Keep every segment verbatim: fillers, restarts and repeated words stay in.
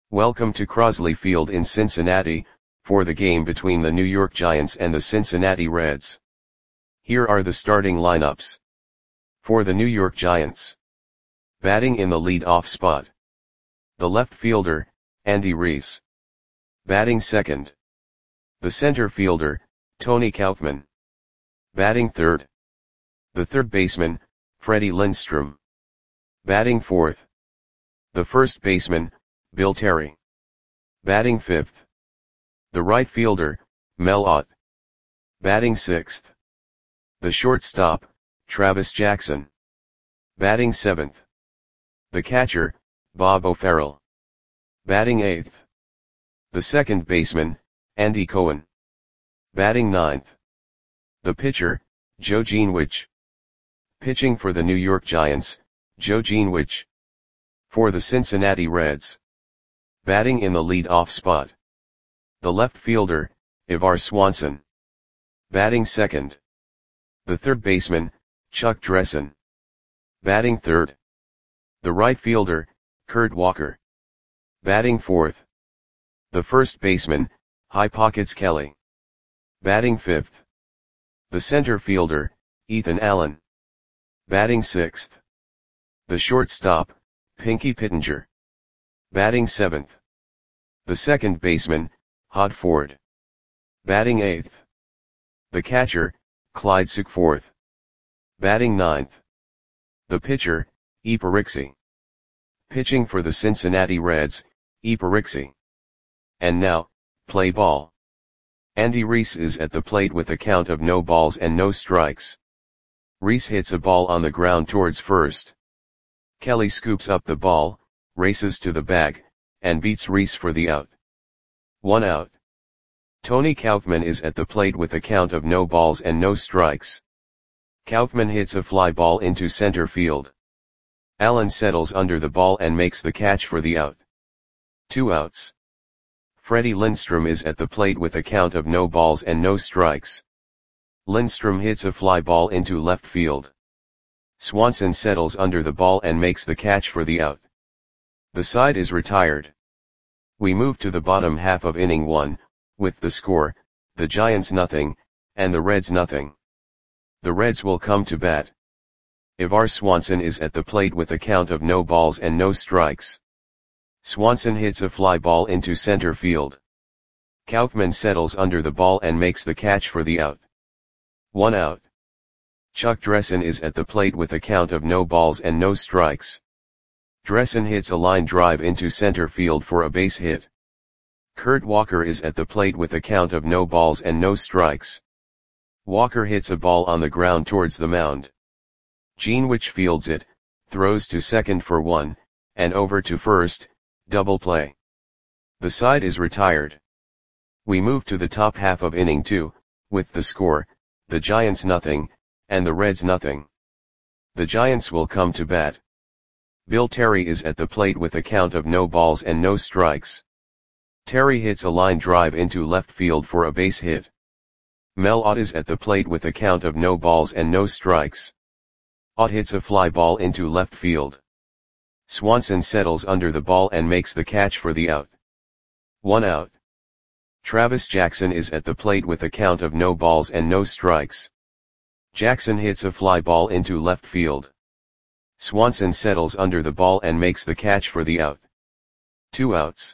Welcome to Crosley Field in Cincinnati, for the game between the New York Giants and the Cincinnati Reds. Here are the starting lineups. For the New York Giants. Batting in the lead-off spot. The left fielder, Andy Reese. Batting second. The center fielder, Tony Kaufman. Batting third. The third baseman, Freddie Lindstrom. Batting fourth. The first baseman, Bill Terry. Batting fifth. The right fielder, Mel Ott. Batting sixth. The shortstop, Travis Jackson. Batting seventh. The catcher, Bob O'Farrell. Batting eighth. The second baseman, Andy Cohen. Batting ninth. The pitcher, Joe Greenwich. Pitching for the New York Giants, Joe Greenwich. For the Cincinnati Reds. Batting in the lead-off spot. The left fielder, Ivar Swanson. Batting second. The third baseman, Chuck Dressen. Batting third. The right fielder, Kurt Walker. Batting fourth. The first baseman, High Pockets Kelly. Batting fifth. The center fielder, Ethan Allen. Batting sixth. The shortstop, Pinky Pittenger. Batting seventh. The second baseman, Hod Ford. Batting eighth. The catcher, Clyde Sukeforth. Batting ninth. The pitcher, E. Parixi. Pitching for the Cincinnati Reds, E. Parixi. And now, play ball. Andy Reese is at the plate with a count of no balls and no strikes. Reese hits a ball on the ground towards first. Kelly scoops up the ball, races to the bag, and beats Reese for the out. One out. Tony Kaufman is at the plate with a count of no balls and no strikes. Kaufman hits a fly ball into center field. Allen settles under the ball and makes the catch for the out. Two outs. Freddie Lindstrom is at the plate with a count of no balls and no strikes. Lindstrom hits a fly ball into left field. Swanson settles under the ball and makes the catch for the out. The side is retired. We move to the bottom half of inning one, with the score, the Giants nothing, and the Reds nothing. The Reds will come to bat. Ivar Swanson is at the plate with a count of no balls and no strikes. Swanson hits a fly ball into center field. Kaufman settles under the ball and makes the catch for the out. One out. Chuck Dressen is at the plate with a count of no balls and no strikes. Dressen hits a line drive into center field for a base hit. Kurt Walker is at the plate with a count of no balls and no strikes. Walker hits a ball on the ground towards the mound. Greenwich fields it, throws to second for one, and over to first, double play. The side is retired. We move to the top half of inning two, with the score, the Giants nothing, and the Reds nothing. The Giants will come to bat. Bill Terry is at the plate with a count of no balls and no strikes. Terry hits a line drive into left field for a base hit. Mel Ott is at the plate with a count of no balls and no strikes. Ott hits a fly ball into left field. Swanson settles under the ball and makes the catch for the out. One out. Travis Jackson is at the plate with a count of no balls and no strikes. Jackson hits a fly ball into left field. Swanson settles under the ball and makes the catch for the out. Two outs.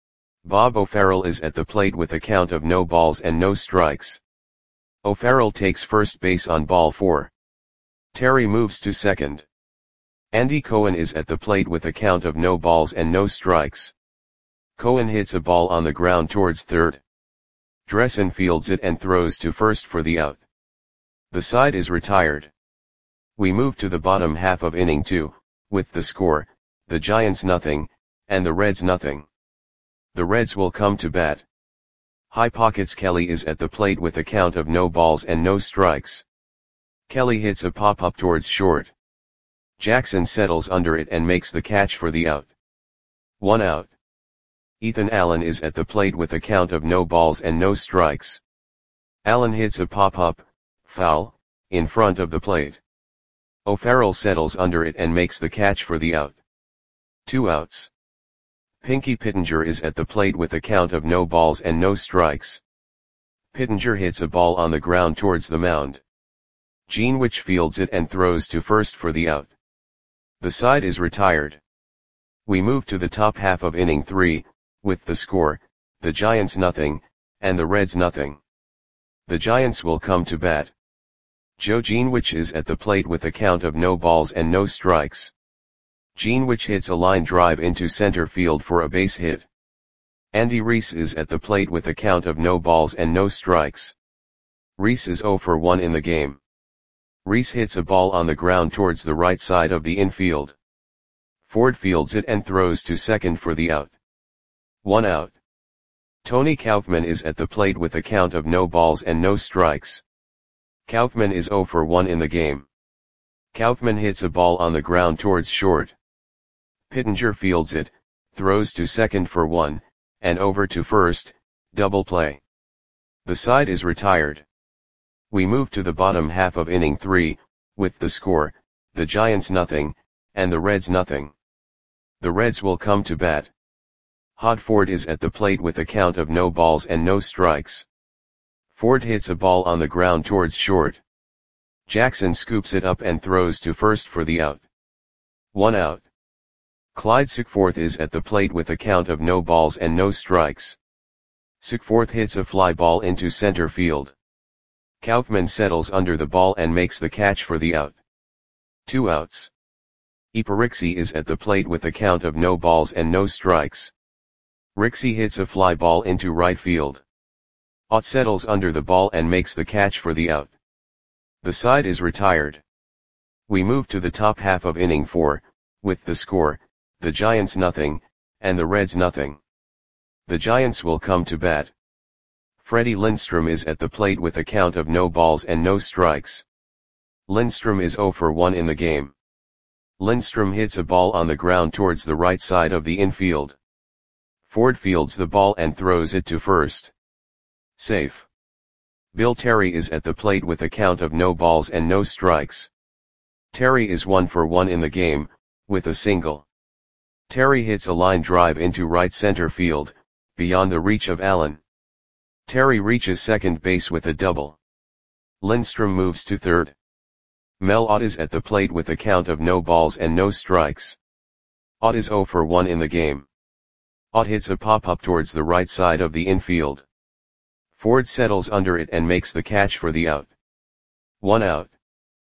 Bob O'Farrell is at the plate with a count of no balls and no strikes. O'Farrell takes first base on ball four. Terry moves to second. Andy Cohen is at the plate with a count of no balls and no strikes. Cohen hits a ball on the ground towards third. Dressen fields it and throws to first for the out. The side is retired. We move to the bottom half of inning two, with the score, the Giants nothing, and the Reds nothing. The Reds will come to bat. High Pockets Kelly is at the plate with a count of no balls and no strikes. Kelly hits a pop-up towards short. Jackson settles under it and makes the catch for the out. One out. Ethan Allen is at the plate with a count of no balls and no strikes. Allen hits a pop-up, foul, in front of the plate. O'Farrell settles under it and makes the catch for the out. Two outs. Pinky Pittenger is at the plate with a count of no balls and no strikes. Pittenger hits a ball on the ground towards the mound. Greenwich fields it and throws to first for the out. The side is retired. We move to the top half of inning three, with the score, the Giants nothing, and the Reds nothing. The Giants will come to bat. Joe Greenwich is at the plate with a count of no balls and no strikes. Greenwich hits a line drive into center field for a base hit. Andy Reese is at the plate with a count of no balls and no strikes. Reese is oh for one in the game. Reese hits a ball on the ground towards the right side of the infield. Ford fields it and throws to second for the out. One out. Tony Kaufman is at the plate with a count of no balls and no strikes. Kaufman is oh for one in the game. Kaufman hits a ball on the ground towards short. Pittenger fields it, throws to second for one, and over to first, double play. The side is retired. We move to the bottom half of inning three, with the score, the Giants nothing, and the Reds nothing. The Reds will come to bat. Hod Ford is at the plate with a count of no balls and no strikes. Ford hits a ball on the ground towards short. Jackson scoops it up and throws to first for the out. One out. Clyde Sickforth is at the plate with a count of no balls and no strikes. Sickforth hits a fly ball into center field. Kaufman settles under the ball and makes the catch for the out. Two outs. Iparixi is at the plate with a count of no balls and no strikes. Rixey hits a fly ball into right field. Ott settles under the ball and makes the catch for the out. The side is retired. We move to the top half of inning four, with the score, the Giants nothing, and the Reds nothing. The Giants will come to bat. Freddie Lindstrom is at the plate with a count of no balls and no strikes. Lindstrom is oh for one in the game. Lindstrom hits a ball on the ground towards the right side of the infield. Ford fields the ball and throws it to first. Safe. Bill Terry is at the plate with a count of no balls and no strikes. Terry is one for one in the game, with a single. Terry hits a line drive into right center field, beyond the reach of Allen. Terry reaches second base with a double. Lindstrom moves to third. Mel Ott is at the plate with a count of no balls and no strikes. Ott is oh for one in the game. Ott hits a pop-up towards the right side of the infield. Ford settles under it and makes the catch for the out. One out.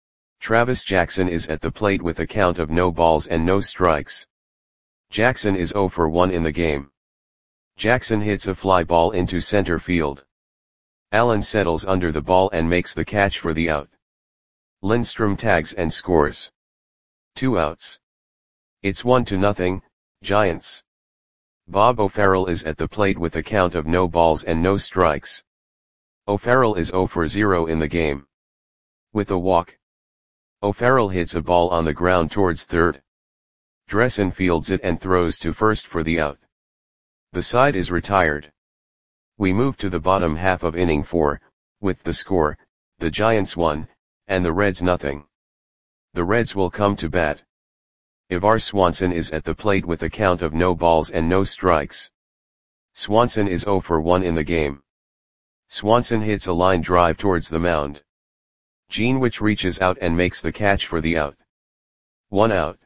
Travis Jackson is at the plate with a count of no balls and no strikes. Jackson is oh for one in the game. Jackson hits a fly ball into center field. Allen settles under the ball and makes the catch for the out. Lindstrom tags and scores. Two outs. It's one to nothing, Giants. Bob O'Farrell is at the plate with a count of no balls and no strikes. O'Farrell is oh for zero in the game. With a walk. O'Farrell hits a ball on the ground towards third. Dressen fields it and throws to first for the out. The side is retired. We move to the bottom half of inning four, with the score, the Giants one, and the Reds nothing. The Reds will come to bat. Ivar Swanson is at the plate with a count of no balls and no strikes. Swanson is oh for one in the game. Swanson hits a line drive towards the mound. Greenwich reaches out and makes the catch for the out. One out.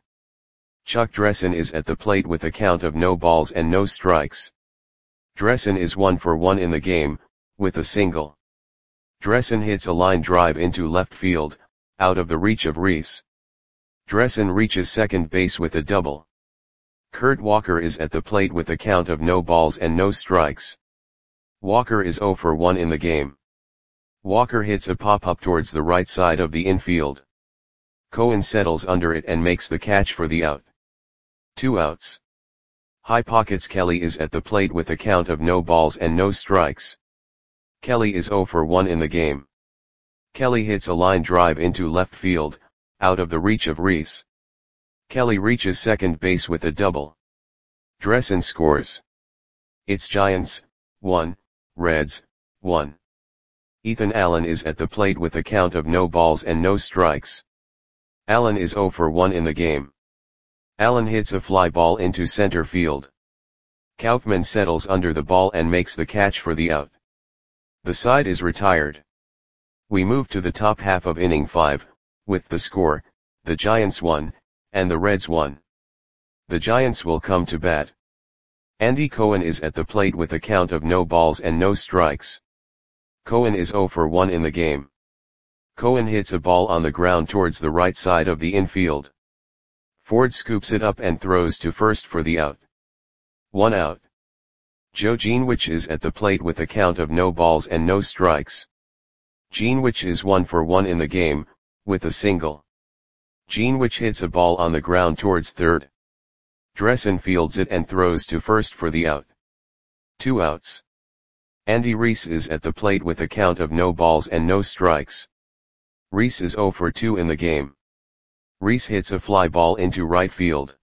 Chuck Dressen is at the plate with a count of no balls and no strikes. Dressen is one for one in the game, with a single. Dressen hits a line drive into left field, out of the reach of Reese. Dressen reaches second base with a double. Kurt Walker is at the plate with a count of no balls and no strikes. Walker is oh for one in the game. Walker hits a pop-up towards the right side of the infield. Cohen settles under it and makes the catch for the out. Two outs. High Pockets Kelly is at the plate with a count of no balls and no strikes. Kelly is oh for one in the game. Kelly hits a line drive into left field, out of the reach of Reese. Kelly reaches second base with a double. Dressen scores. It's Giants, one, Reds, one. Ethan Allen is at the plate with a count of no balls and no strikes. Allen is oh for one in the game. Allen hits a fly ball into center field. Kaufman settles under the ball and makes the catch for the out. The side is retired. We move to the top half of inning five, with the score, the Giants one, and the Reds one. The Giants will come to bat. Andy Cohen is at the plate with a count of no balls and no strikes. Cohen is zero for one in the game. Cohen hits a ball on the ground towards the right side of the infield. Ford scoops it up and throws to first for the out. One out. Joe Greenwich is at the plate with a count of no balls and no strikes. Greenwich is one for one in the game, with a single. Greenwich hits a ball on the ground towards third. Dressen fields it and throws to first for the out. Two outs. Andy Reese is at the plate with a count of no balls and no strikes. Reese is zero for two in the game. Reese hits a fly ball into right field.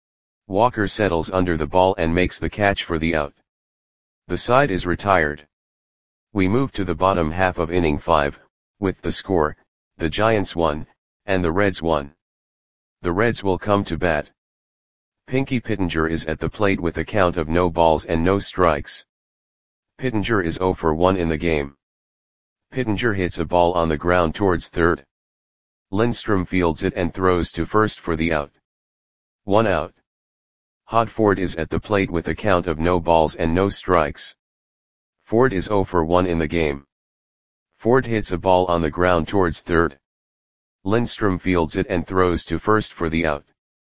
Walker settles under the ball and makes the catch for the out. The side is retired. We move to the bottom half of inning five, with the score, the Giants one, and the Reds one. The Reds will come to bat. Pinky Pittenger is at the plate with a count of no balls and no strikes. Pittenger is zero for one in the game. Pittenger hits a ball on the ground towards third. Lindstrom fields it and throws to first for the out. One out. Hod Ford is at the plate with a count of no balls and no strikes. Ford is zero for one in the game. Ford hits a ball on the ground towards third. Lindstrom fields it and throws to first for the out.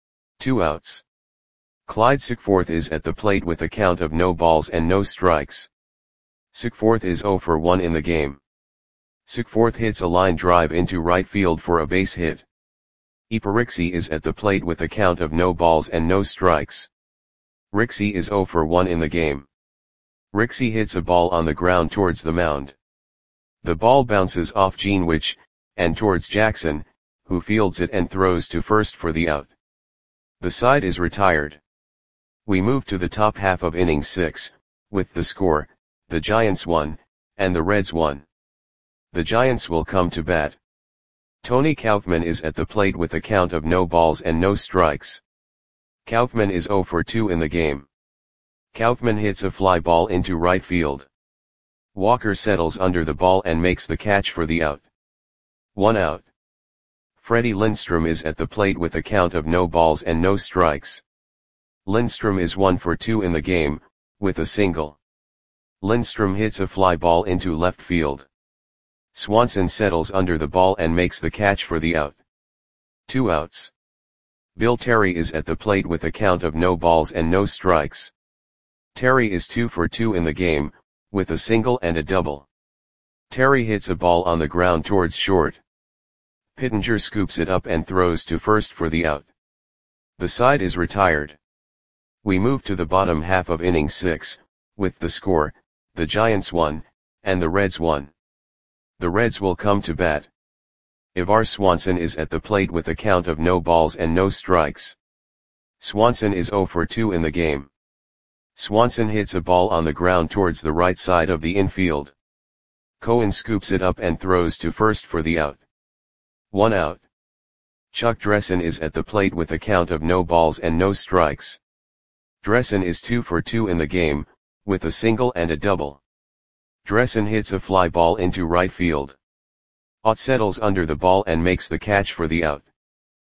Two outs. Clyde Sickforth is at the plate with a count of no balls and no strikes. Sickforth is zero for one in the game. Sickforth hits a line drive into right field for a base hit. Iparixi is at the plate with a count of no balls and no strikes. Rixey is zero for one in the game. Rixey hits a ball on the ground towards the mound. The ball bounces off Greenwich, and towards Jackson, who fields it and throws to first for the out. The side is retired. We move to the top half of inning six, with the score, the Giants one, and the Reds one. The Giants will come to bat. Tony Kaufman is at the plate with a count of no balls and no strikes. Kaufman is zero for two in the game. Kaufman hits a fly ball into right field. Walker settles under the ball and makes the catch for the out. One out. Freddie Lindstrom is at the plate with a count of no balls and no strikes. Lindstrom is one for two in the game, with a single. Lindstrom hits a fly ball into left field. Swanson settles under the ball and makes the catch for the out. Two outs. Bill Terry is at the plate with a count of no balls and no strikes. Terry is two for two in the game, with a single and a double. Terry hits a ball on the ground towards short. Pittenger scoops it up and throws to first for the out. The side is retired. We move to the bottom half of inning six, with the score, the Giants one, and the Reds one. The Reds will come to bat. Ivar Swanson is at the plate with a count of no balls and no strikes. Swanson is zero for two in the game. Swanson hits a ball on the ground towards the right side of the infield. Cohen scoops it up and throws to first for the out. One out. Chuck Dressen is at the plate with a count of no balls and no strikes. Dressen is two for two in the game, with a single and a double. Dressen hits a fly ball into right field. Ott settles under the ball and makes the catch for the out.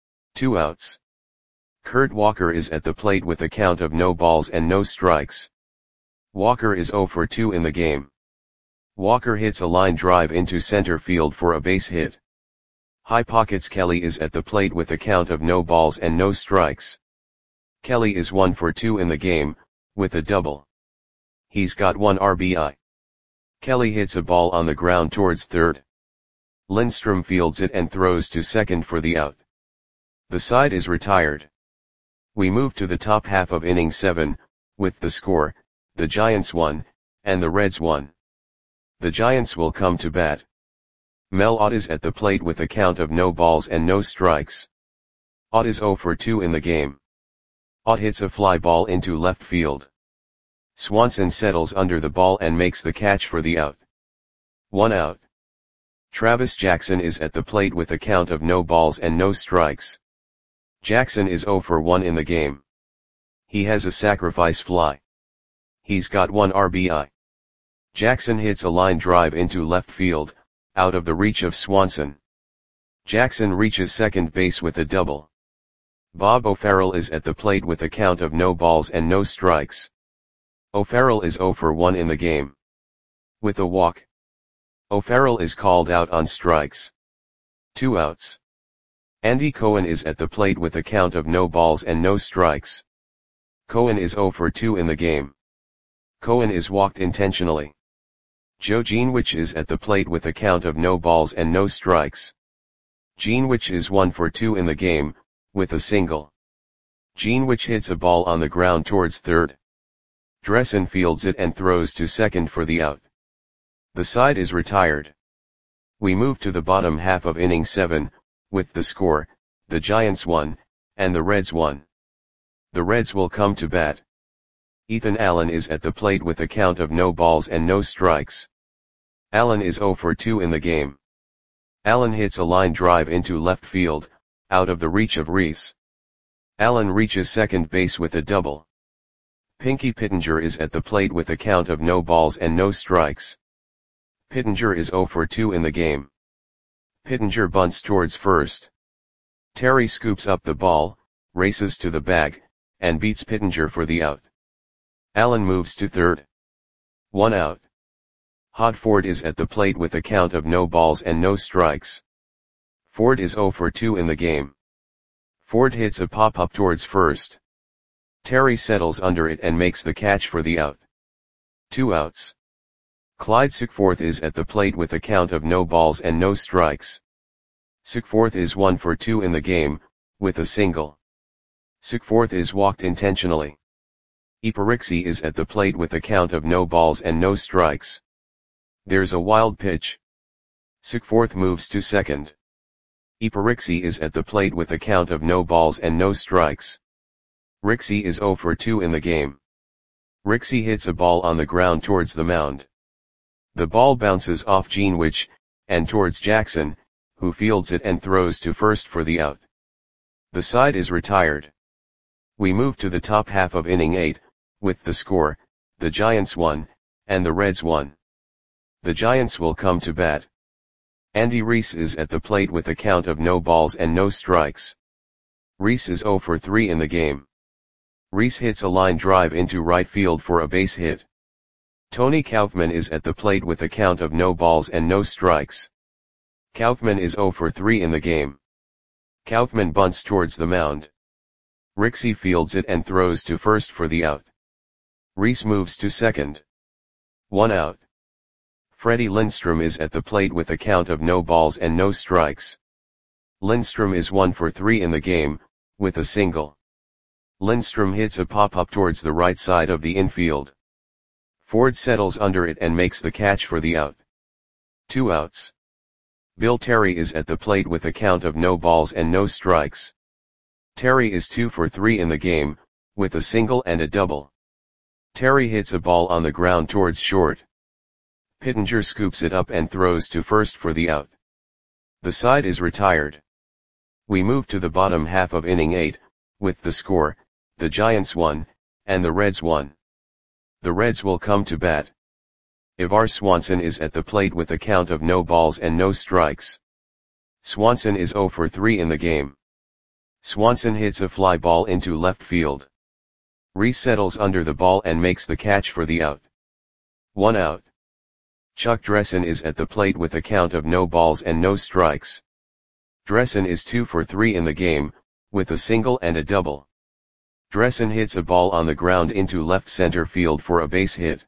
Two outs. Kurt Walker is at the plate with a count of no balls and no strikes. Walker is zero for two in the game. Walker hits a line drive into center field for a base hit. High Pockets Kelly is at the plate with a count of no balls and no strikes. Kelly is one for two in the game, with a double. He's got one R B I. Kelly hits a ball on the ground towards third. Lindstrom fields it and throws to second for the out. The side is retired. We move to the top half of inning seven, with the score, the Giants one, and the Reds one. The Giants will come to bat. Mel Ott is at the plate with a count of no balls and no strikes. Ott is zero for two in the game. Ott hits a fly ball into left field. Swanson settles under the ball and makes the catch for the out. One out. Travis Jackson is at the plate with a count of no balls and no strikes. Jackson is zero for one in the game. He has a sacrifice fly. He's got one R B I. Jackson hits a line drive into left field, out of the reach of Swanson. Jackson reaches second base with a double. Bob O'Farrell is at the plate with a count of no balls and no strikes. O'Farrell is zero for one in the game. With a walk, O'Farrell is called out on strikes. Two outs. Andy Cohen is at the plate with a count of no balls and no strikes. Cohen is zero for two in the game. Cohen is walked intentionally. Joe Greenwich is at the plate with a count of no balls and no strikes. Greenwich is one for two in the game, with a single. Greenwich hits a ball on the ground towards third. Dressen fields it and throws to second for the out. The side is retired. We move to the bottom half of inning seven, with the score, the Giants won, and the Reds won. The Reds will come to bat. Ethan Allen is at the plate with a count of no balls and no strikes. Allen is zero for two in the game. Allen hits a line drive into left field, out of the reach of Reese. Allen reaches second base with a double. Pinky Pittenger is at the plate with a count of no balls and no strikes. Pittenger is zero for two in the game. Pittenger bunts towards first. Terry scoops up the ball, races to the bag, and beats Pittenger for the out. Allen moves to third. One out. Hod Ford is at the plate with a count of no balls and no strikes. Ford is zero for two in the game. Ford hits a pop-up towards first. Terry settles under it and makes the catch for the out. Two outs. Clyde Sickforth is at the plate with a count of no balls and no strikes. Sickforth is one for two in the game, with a single. Sickforth is walked intentionally. Iparixi is at the plate with a count of no balls and no strikes. There's a wild pitch. Sickforth moves to second. Iparixi is at the plate with a count of no balls and no strikes. Rixey is zero for two in the game. Rixey hits a ball on the ground towards the mound. The ball bounces off Greenwich, and towards Jackson, who fields it and throws to first for the out. The side is retired. We move to the top half of inning eight, with the score, the Giants won, and the Reds won. The Giants will come to bat. Andy Reese is at the plate with a count of no balls and no strikes. Reese is zero for three in the game. Reese hits a line drive into right field for a base hit. Tony Kaufman is at the plate with a count of no balls and no strikes. Kaufman is zero for three in the game. Kaufman bunts towards the mound. Rixey fields it and throws to first for the out. Reese moves to second. One out. Freddie Lindstrom is at the plate with a count of no balls and no strikes. Lindstrom is one for three in the game, with a single. Lindstrom hits a pop-up towards the right side of the infield. Ford settles under it and makes the catch for the out. Two outs. Bill Terry is at the plate with a count of no balls and no strikes. Terry is two for three in the game, with a single and a double. Terry hits a ball on the ground towards short. Pittenger scoops it up and throws to first for the out. The side is retired. We move to the bottom half of inning eight, with the score, the Giants won, and the Reds won. The Reds will come to bat. Ivar Swanson is at the plate with a count of no balls and no strikes. Swanson is zero for three in the game. Swanson hits a fly ball into left field. Reese settles under the ball and makes the catch for the out. One out. Chuck Dressen is at the plate with a count of no balls and no strikes. Dressen is two for three in the game, with a single and a double. Dressen hits a ball on the ground into left center field for a base hit.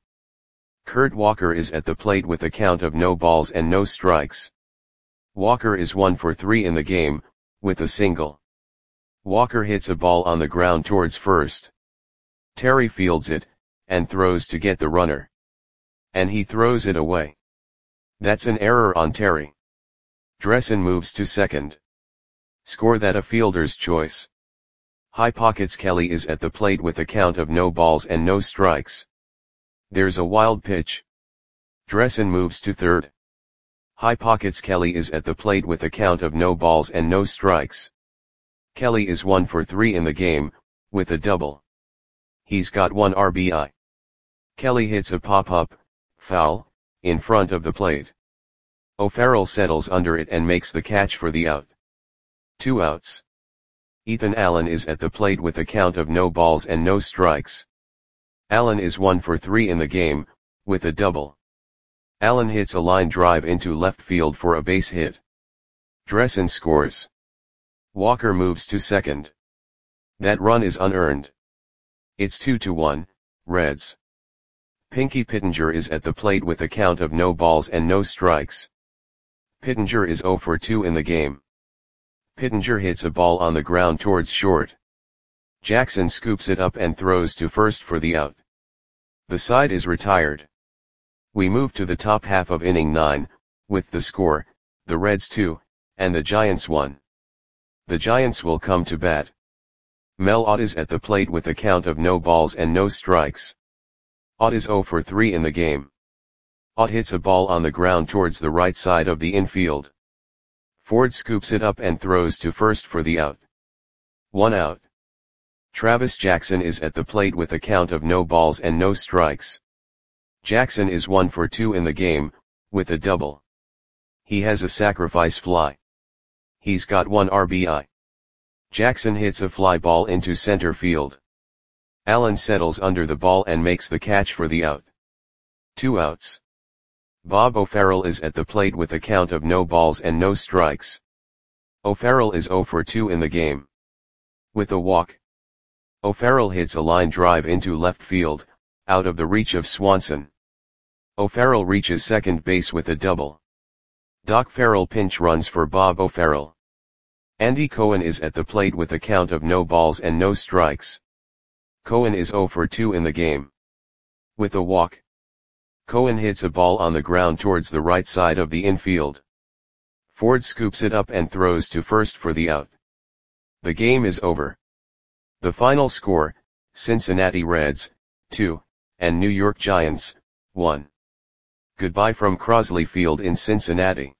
Kurt Walker is at the plate with a count of no balls and no strikes. Walker is one for three in the game, with a single. Walker hits a ball on the ground towards first. Terry fields it, and throws to get the runner. And he throws it away. That's an error on Terry. Dressen moves to second. Score that a fielder's choice. High Pockets Kelly is at the plate with a count of no balls and no strikes. There's a wild pitch. Dressen moves to third. High Pockets Kelly is at the plate with a count of no balls and no strikes. Kelly is one for three in the game, with a double. He's got one R B I. Kelly hits a pop-up, foul, in front of the plate. O'Farrell settles under it and makes the catch for the out. Two outs. Ethan Allen is at the plate with a count of no balls and no strikes. Allen is one for three in the game, with a double. Allen hits a line drive into left field for a base hit. Dressen scores. Walker moves to second. That run is unearned. It's two to one, Reds. Pinky Pittenger is at the plate with a count of no balls and no strikes. Pittenger is zero for two in the game. Pittenger hits a ball on the ground towards short. Jackson scoops it up and throws to first for the out. The side is retired. We move to the top half of inning nine, with the score, the Reds two, and the Giants one. The Giants will come to bat. Mel Ott is at the plate with a count of no balls and no strikes. Ott is zero for three in the game. Ott hits a ball on the ground towards the right side of the infield. Ford scoops it up and throws to first for the out. One out. Travis Jackson is at the plate with a count of no balls and no strikes. Jackson is one for two in the game, with a double. He has a sacrifice fly. He's got one R B I. Jackson hits a fly ball into center field. Allen settles under the ball and makes the catch for the out. Two outs. Bob O'Farrell is at the plate with a count of no balls and no strikes. O'Farrell is zero for two in the game. With a walk. O'Farrell hits a line drive into left field, out of the reach of Swanson. O'Farrell reaches second base with a double. Doc Farrell pinch runs for Bob O'Farrell. Andy Cohen is at the plate with a count of no balls and no strikes. Cohen is zero for two in the game. With a walk. Cohen hits a ball on the ground towards the right side of the infield. Ford scoops it up and throws to first for the out. The game is over. The final score, Cincinnati Reds, two, and New York Giants, one. Goodbye from Crosley Field in Cincinnati.